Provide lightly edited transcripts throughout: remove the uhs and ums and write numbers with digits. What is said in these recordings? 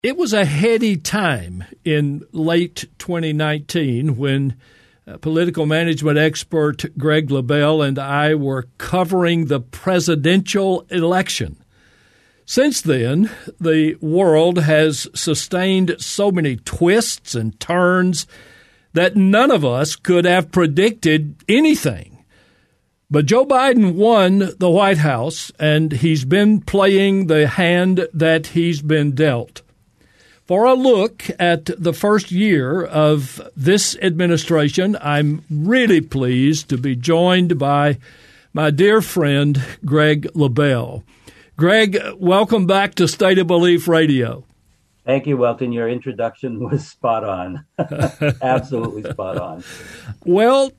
It was a heady time in late 2019 when political management expert Greg LaBelle and I were covering the presidential election. Since then, the world has sustained so many twists and turns that none of us could have predicted anything. But Joe Biden won the White House, and he's been playing the hand that he's been dealt. For a look at the first year of this administration, I'm really pleased to be joined by my dear friend, Greg LaBelle. Greg, welcome back to State of Belief Radio. Thank you, Welton. Your introduction was spot on. Absolutely spot on. Well,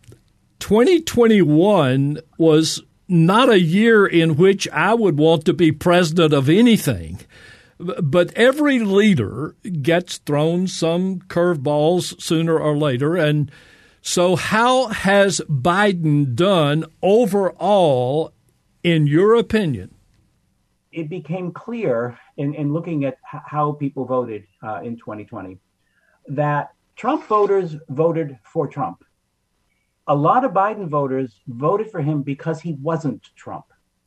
2021 was not a year in which I would want to be president of anything. But every leader gets thrown some curveballs sooner or later. And so how has Biden done overall, in your opinion? It became clear in looking at how people voted in 2020 that Trump voters voted for Trump. A lot of Biden voters voted for him because he wasn't Trump.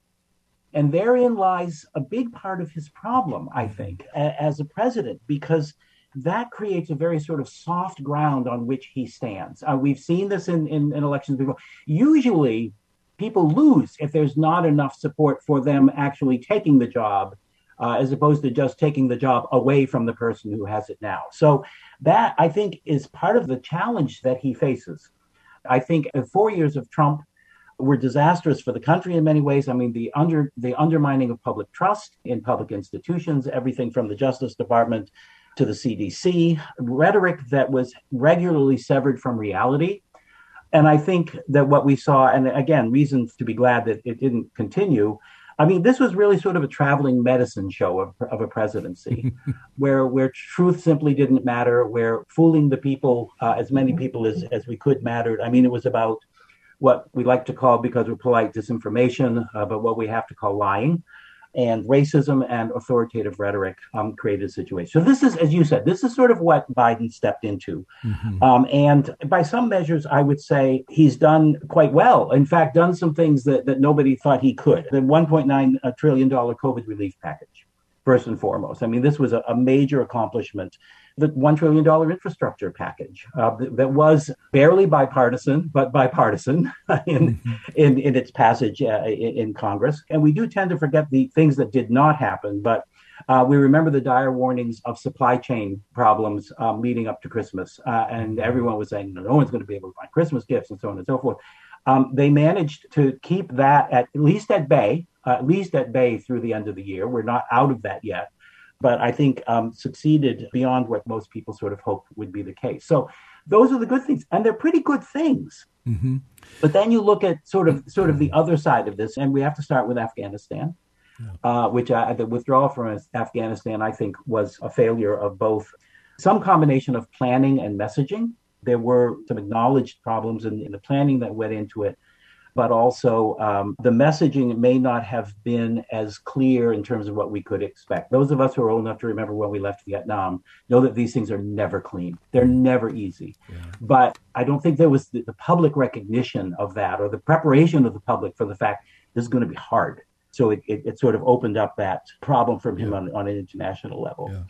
And therein lies a big part of his problem, I think, as a president, because that creates a very sort of soft ground on which he stands. We've seen this in elections before. Usually, people lose if there's not enough support for them actually taking the job, as opposed to just taking the job away from the person who has it now. So that, I think, is part of the challenge that he faces. I think 4 years of Trump were disastrous for the country in many ways. I mean, the undermining of public trust in public institutions, everything from the Justice Department to the CDC, rhetoric that was regularly severed from reality. And I think that what we saw, and again, reasons to be glad that it didn't continue. I mean, this was really sort of a traveling medicine show of a presidency, where truth simply didn't matter, where fooling the people, as many people as we could, mattered. I mean, it was about what we like to call, because we're polite, disinformation, but what we have to call lying, and racism and authoritative rhetoric created a situation. So this is, as you said, this is sort of what Biden stepped into. Mm-hmm. And by some measures, I would say he's done quite well. In fact, done some things that nobody thought he could. The $1.9 trillion COVID relief package, first and foremost. I mean, this was a major accomplishment. The $1 trillion infrastructure package that was barely bipartisan, but bipartisan in its passage in Congress. And we do tend to forget the things that did not happen, but we remember the dire warnings of supply chain problems leading up to Christmas. And everyone was saying, no one's going to be able to buy Christmas gifts and so on and so forth. They managed to keep that at least at bay through the end of the year. We're not out of that yet. But I think succeeded beyond what most people sort of hoped would be the case. So those are the good things, and they're pretty good things. Mm-hmm. But then you look at sort of the other side of this, and we have to start with Afghanistan, which the withdrawal from Afghanistan, I think, was a failure of both some combination of planning and messaging. There were some acknowledged problems in the planning that went into it, but also the messaging may not have been as clear in terms of what we could expect. Those of us who are old enough to remember when we left Vietnam know that these things are never clean. They're never easy. Yeah. But I don't think there was the public recognition of that, or the preparation of the public for the fact this is going to be hard. So it sort of opened up that problem from him on an international level. Yeah.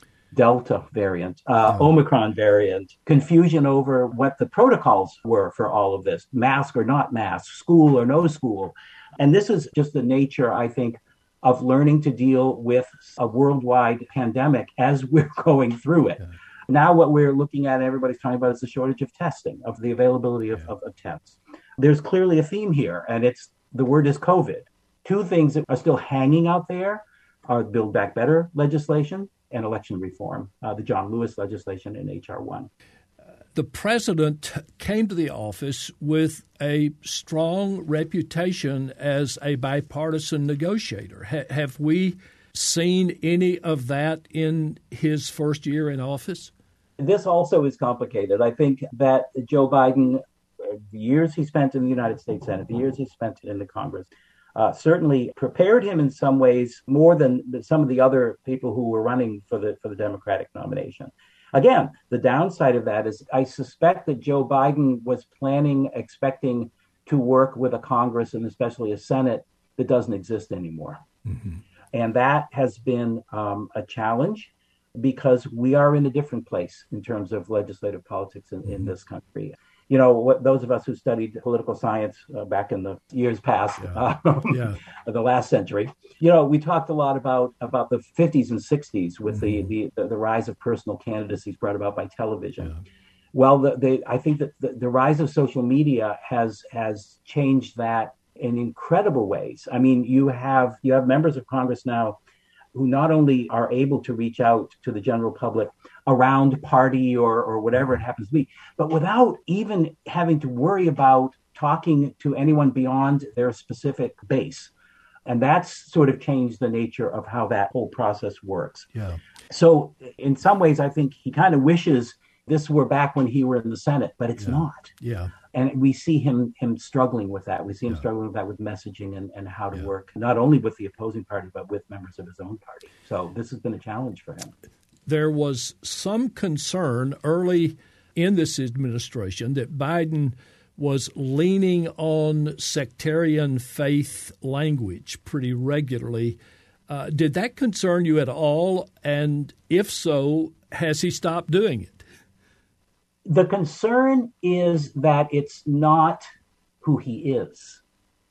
Delta variant, Omicron variant, confusion over what the protocols were for all of this, mask or not mask, school or no school. And this is just the nature, I think, of learning to deal with a worldwide pandemic as we're going through it. Yeah. Now what we're looking at, everybody's talking about, is the shortage of testing, of the availability of tests. There's clearly a theme here, and the word is COVID. Two things that are still hanging out there are Build Back Better legislation and election reform, the John Lewis legislation in H.R. 1. The president came to the office with a strong reputation as a bipartisan negotiator. Have we seen any of that in his first year in office? This also is complicated. I think that Joe Biden, the years he spent in the United States Senate, the years he spent in the Congress, certainly prepared him in some ways more than some of the other people who were running for the Democratic nomination. Again, the downside of that is I suspect that Joe Biden was expecting to work with a Congress and especially a Senate that doesn't exist anymore. Mm-hmm. And that has been a challenge because we are in a different place in terms of legislative politics in this country. You know, those of us who studied political science back in the years past, the last century, you know, we talked a lot about the 50s and 60s with the rise of personal candidacies brought about by television. Yeah. Well, I think that the rise of social media has changed that in incredible ways. I mean, you have members of Congress now who not only are able to reach out to the general public around party or whatever it happens to be, but without even having to worry about talking to anyone beyond their specific base. And that's sort of changed the nature of how that whole process works. Yeah. So in some ways, I think he kind of wishes this were back when he were in the Senate, but it's not. Yeah. And we see him struggling with that. We see him struggling with that with messaging and how to work, not only with the opposing party, but with members of his own party. So this has been a challenge for him. There was some concern early in this administration that Biden was leaning on sectarian faith language pretty regularly. Did that concern you at all? And if so, has he stopped doing it? The concern is that it's not who he is.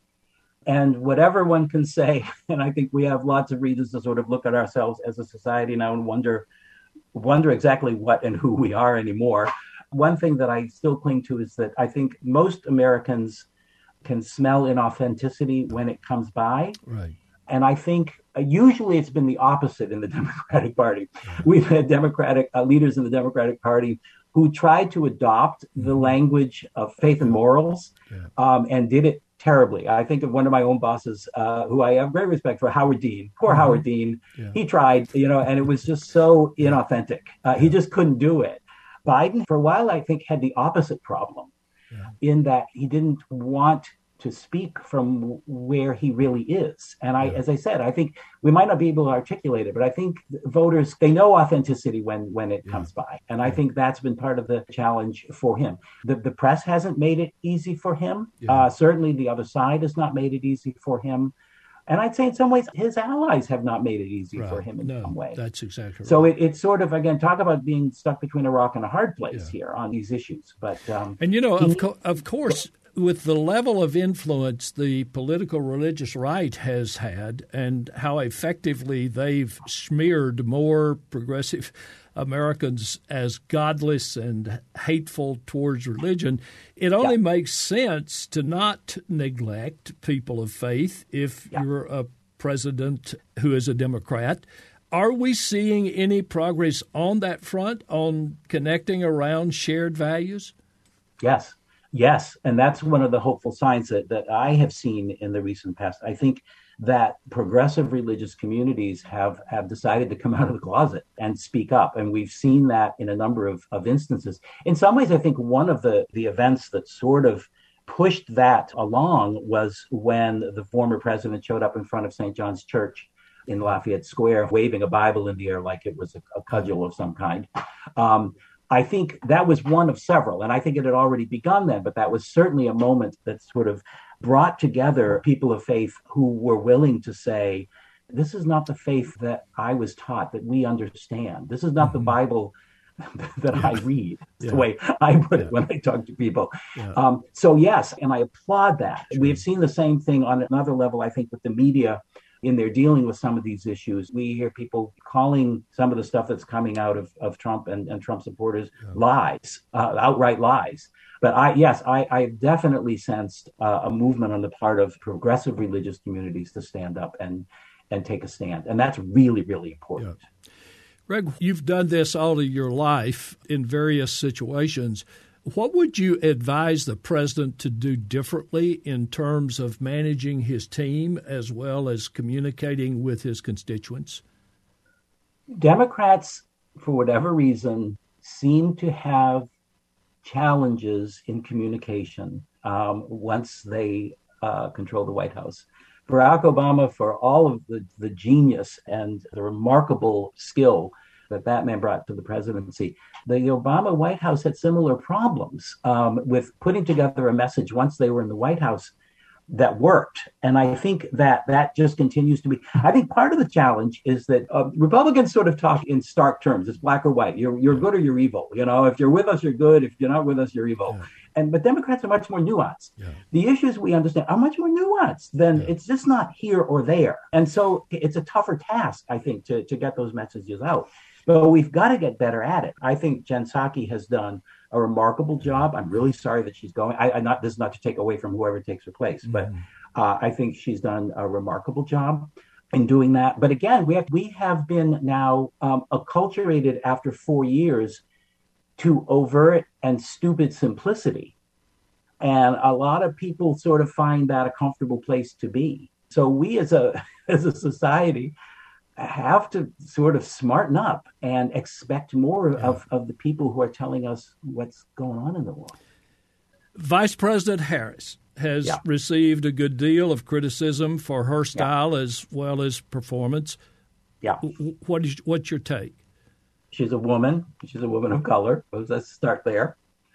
And whatever one can say, and I think we have lots of reasons to sort of look at ourselves as a society now and wonder exactly what and who we are anymore. One thing that I still cling to is that I think most Americans can smell inauthenticity when it comes by. Right. And I think usually it's been the opposite in the Democratic Party. We've had Democratic leaders in the Democratic Party who tried to adopt the language of faith and morals and did it terribly. I think of one of my own bosses who I have great respect for, Howard Dean. Poor Howard Dean. Yeah. He tried, and it was just so inauthentic. He just couldn't do it. Biden, for a while, I think, had the opposite problem in that he didn't want to speak from where he really is. And as I said, I think we might not be able to articulate it, but I think voters, they know authenticity when it comes by. And I think that's been part of the challenge for him. The press hasn't made it easy for him. Certainly the other side has not made it easy for him. And I'd say in some ways, his allies have not made it easy for him in some way. That's exactly right. So it's sort of, again, talk about being stuck between a rock and a hard place here on these issues. But and, of course, with the level of influence the political religious right has had and how effectively they've smeared more progressive Americans as godless and hateful towards religion, it only makes sense to not neglect people of faith if you're a president who is a Democrat. Are we seeing any progress on that front, on connecting around shared values? Yes, and that's one of the hopeful signs that I have seen in the recent past. I think that progressive religious communities have decided to come out of the closet and speak up. And we've seen that in a number of instances. In some ways, I think one of the events that sort of pushed that along was when the former president showed up in front of St. John's Church in Lafayette Square, waving a Bible in the air like it was a cudgel of some kind. I think that was one of several, and I think it had already begun then, but that was certainly a moment that sort of brought together people of faith who were willing to say, this is not the faith that I was taught, that we understand. This is not the Bible that I read. It's the way I put it when I talk to people. So yes, and I applaud that. Sure. We've seen the same thing on another level, I think, with the media in their dealing with some of these issues. We hear people calling some of the stuff that's coming out of Trump and Trump supporters lies, outright lies. But I definitely sensed a movement on the part of progressive religious communities to stand up and take a stand. And that's really, really important. Yeah. Greg, you've done this all of your life in various situations. What would you advise the president to do differently in terms of managing his team as well as communicating with his constituents? Democrats, for whatever reason, seem to have challenges in communication once they control the White House. Barack Obama, for all of the genius and the remarkable skill that man brought to the presidency, the Obama White House had similar problems with putting together a message once they were in the White House that worked. And I think that just continues to be. I think part of the challenge is that Republicans sort of talk in stark terms. It's black or white. You're good or you're evil. If you're with us, you're good. If you're not with us, you're evil. Yeah. But Democrats are much more nuanced. Yeah. The issues we understand are much more nuanced than it's just not here or there. And so it's a tougher task, I think, to get those messages out. But we've got to get better at it. I think Jen Psaki has done a remarkable job. I'm really sorry that she's going. This is not to take away from whoever takes her place, but I think she's done a remarkable job in doing that. But again, we have been now acculturated after 4 years to overt and stupid simplicity. And a lot of people sort of find that a comfortable place to be. So we as a society have to sort of smarten up and expect more of the people who are telling us what's going on in the world. Vice President Harris has received a good deal of criticism for her style as well as performance. Yeah. What's your take? She's a woman. She's a woman of color. Let's start there.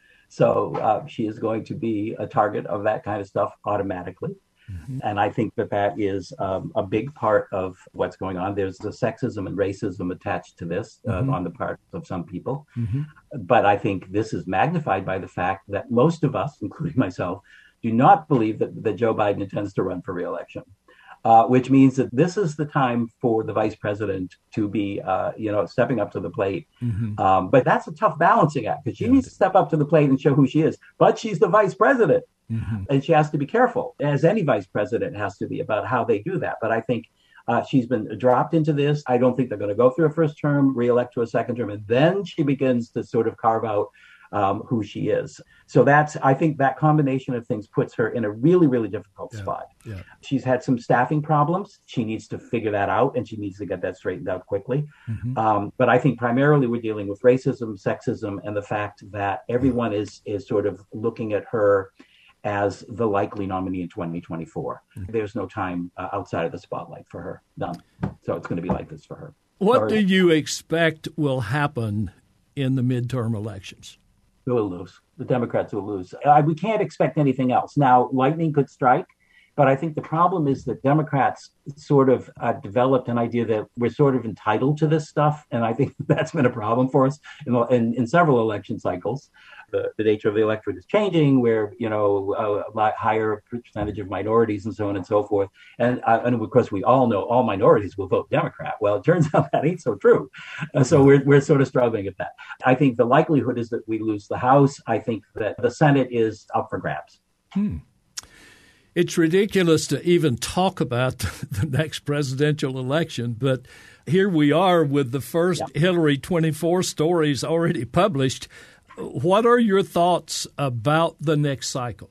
So she is going to be a target of that kind of stuff automatically. Mm-hmm. And I think that is a big part of what's going on. There's the sexism and racism attached to this on the part of some people. Mm-hmm. But I think this is magnified by the fact that most of us, including myself, do not believe that Joe Biden intends to run for re-election, which means that this is the time for the vice president to be, stepping up to the plate. Mm-hmm. But that's a tough balancing act because she needs to step up to the plate and show who she is. But she's the vice president. Mm-hmm. And she has to be careful, as any vice president has to be, about how they do that. But I think she's been dropped into this. I don't think they're going to go through a first term, re-elect to a second term, and then she begins to sort of carve out who she is. So I think that combination of things puts her in a really, really difficult spot. Yeah. She's had some staffing problems. She needs to figure that out, and she needs to get that straightened out quickly. Mm-hmm. But I think primarily we're dealing with racism, sexism, and the fact that everyone is sort of looking at her as the likely nominee in 2024. Mm-hmm. There's no time outside of the spotlight for her. None. So it's going to be like this for her. What do you expect will happen in the midterm elections? They will lose. The Democrats will lose. We can't expect anything else. Now, lightning could strike, but I think the problem is that Democrats sort of developed an idea that we're sort of entitled to this stuff, and I think that's been a problem for us in several election cycles. The nature of the electorate is changing, where a lot higher percentage of minorities and so on and so forth. And of course, we all know all minorities will vote Democrat. Well, it turns out that ain't so true. So we're sort of struggling at that. I think the likelihood is that we lose the House. I think that the Senate is up for grabs. It's ridiculous to even talk about the next presidential election, but here we are with the first Hillary 24 stories already published. What are your thoughts about the next cycle?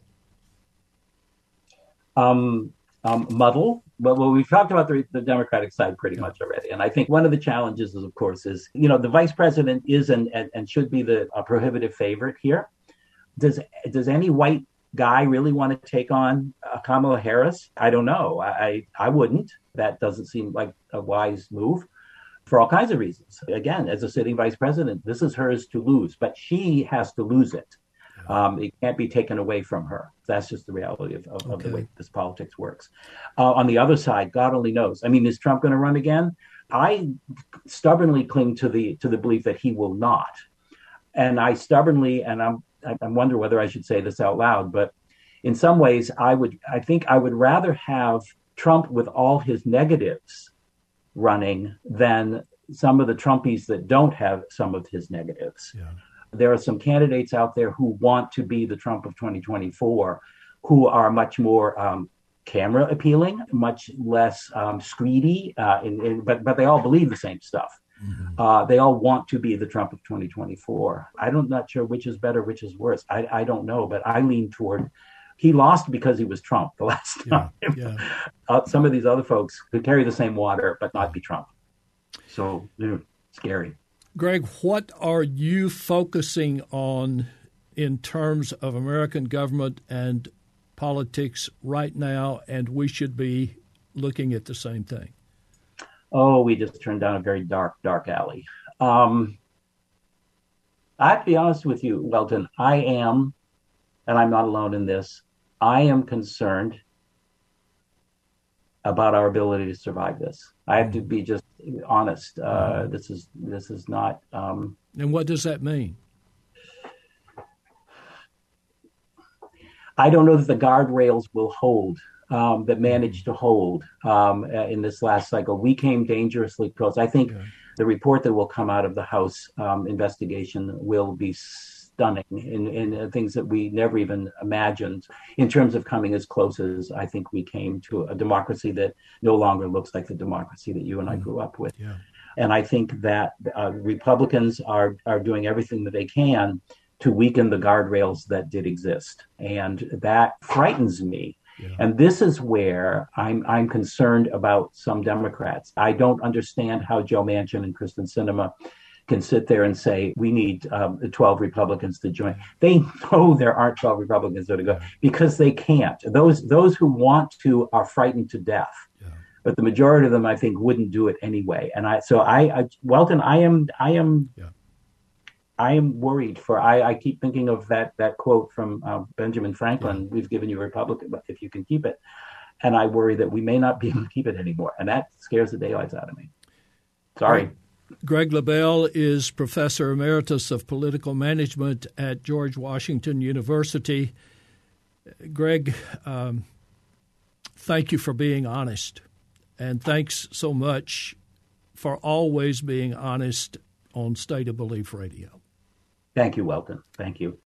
Muddle. Well, we've talked about the Democratic side pretty much already. And I think one of the challenges is, of course, the vice president is and should be the prohibitive favorite here. Does any white guy really want to take on Kamala Harris? I don't know. I wouldn't. That doesn't seem like a wise move. For all kinds of reasons. Again, as a sitting vice president, this is hers to lose, but she has to lose it. It can't be taken away from her. That's just the reality of the way this politics works. On the other side, God only knows. I mean, is Trump going to run again? I stubbornly cling to the belief that he will not. And I stubbornly, and I wonder whether I should say this out loud, but in some ways, I think I would rather have Trump with all his negatives running than some of the Trumpies that don't have some of his negatives. Yeah. There are some candidates out there who want to be the Trump of 2024 who are much more camera appealing, much less screedy, but they all believe the same stuff. Mm-hmm. They all want to be the Trump of 2024. I'm not sure which is better, which is worse. I don't know, but I lean toward he lost because he was Trump the last time. Yeah. Some of these other folks could carry the same water, but not be Trump. So, scary. Greg, what are you focusing on in terms of American government and politics right now, and we should be looking at the same thing? Oh, we just turned down a very dark, dark alley. I have to be honest with you, Welton. I am, and I'm not alone in this, I am concerned about our ability to survive this. I have to be just honest. This is not. And what does that mean? I don't know that the guardrails will hold, that managed to hold in this last cycle. We came dangerously close. I think the report that will come out of the House investigation will be stunning in things that we never even imagined in terms of coming as close as I think we came to a democracy that no longer looks like the democracy that you and I grew up with. Yeah. And I think that Republicans are doing everything that they can to weaken the guardrails that did exist. And that frightens me. Yeah. And this is where I'm concerned about some Democrats. I don't understand how Joe Manchin and Kyrsten Sinema can sit there and say, we need 12 Republicans to join. They know there aren't 12 Republicans that are going because they can't. Those who want to are frightened to death. Yeah. But the majority of them, I think, wouldn't do it anyway. And Welton, I am worried I keep thinking of that quote from Benjamin Franklin, we've given you a republic if you can keep it. And I worry that we may not be able to keep it anymore. And that scares the daylights out of me. Sorry. Greg LaBelle is Professor Emeritus of Political Management at George Washington University. Greg, thank you for being honest. And thanks so much for always being honest on State of Belief Radio. Thank you, Welton. Thank you.